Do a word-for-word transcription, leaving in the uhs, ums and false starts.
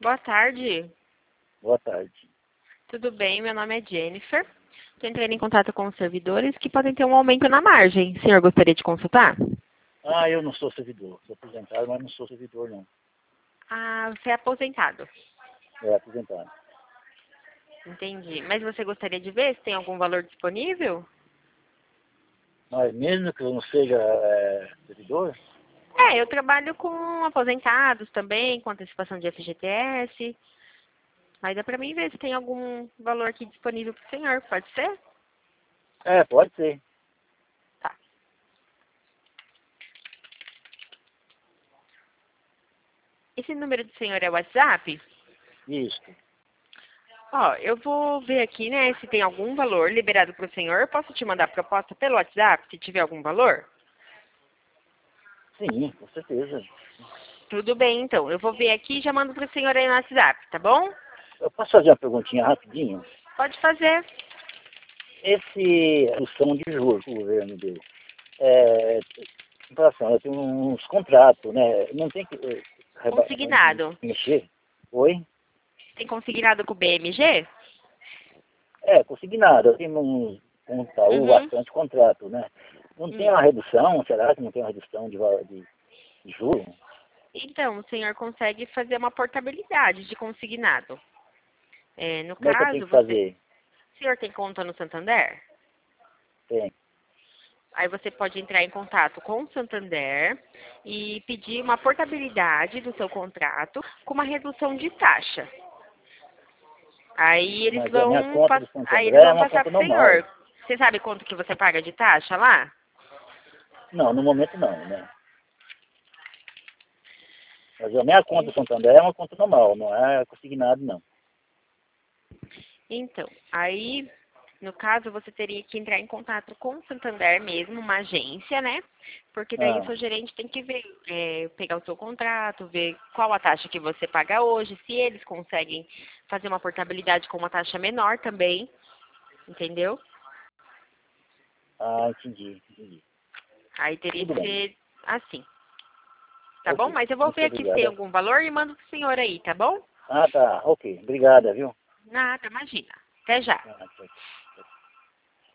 Boa tarde. Boa tarde. Tudo bem? Meu nome é Jennifer. Estou entrando em contato com os servidores que podem ter um aumento na margem. O senhor gostaria de consultar? Ah, eu não sou servidor. Sou aposentado, mas não sou servidor, não. Ah, você é aposentado. É aposentado. Entendi. Mas você gostaria de ver se tem algum valor disponível? Mas mesmo que eu não seja é, servidor, É, eu trabalho com aposentados também, com antecipação de F G T S. Mas dá para mim ver se tem algum valor aqui disponível para o senhor. Pode ser? é, pode ser. Tá. Esse número do senhor é o WhatsApp? Isso. Ó, eu vou ver aqui, né, se tem algum valor liberado para o senhor. Eu posso te mandar proposta pelo WhatsApp, se tiver algum valor? Sim, com certeza. Tudo bem, então. Eu vou ver aqui e já mando para o senhor aí no WhatsApp, tá bom? Eu posso fazer uma perguntinha rapidinho? Pode fazer. Esse redução de juros que o governo deu, é, em relação, eu tenho uns contratos, né? Não tem que é, reba- Consignado. mexer? Oi? Tem consignado com o B M G? É, consignado. Eu tenho uns, um Itaú Uhum. bastante contrato, né? Não tem Hum. uma redução? Será que não tem uma redução de, val- de, de juros? Então, o senhor consegue fazer uma portabilidade de consignado. É, no Como é que eu tenho caso, que você... fazer? O senhor tem conta no Santander? Tem. Aí você pode entrar em contato com o Santander e pedir uma portabilidade do seu contrato com uma redução de taxa. Aí eles Mas a minha vão, conta pass- do aí Santander eles é vão uma passar conta para o normal. senhor. Você sabe quanto que você paga de taxa lá? Não, no momento não, né? Mas a minha conta do Santander é uma conta normal, não é consignado, não. Então, aí, no caso, você teria que entrar em contato com o Santander mesmo, uma agência, né? Porque daí o Ah, seu gerente tem que ver, é, pegar o seu contrato, ver qual a taxa que você paga hoje, se eles conseguem fazer uma portabilidade com uma taxa menor também, entendeu? ah entendi, entendi. Aí teria Tudo que bem. ser assim, tá bom? Ok. Mas eu vou Muito ver aqui se tem obrigado. algum valor e mando pro senhor aí, tá bom? Ah, tá. Ok. Obrigada, viu? Nada, imagina. Até já. Ah, tchau.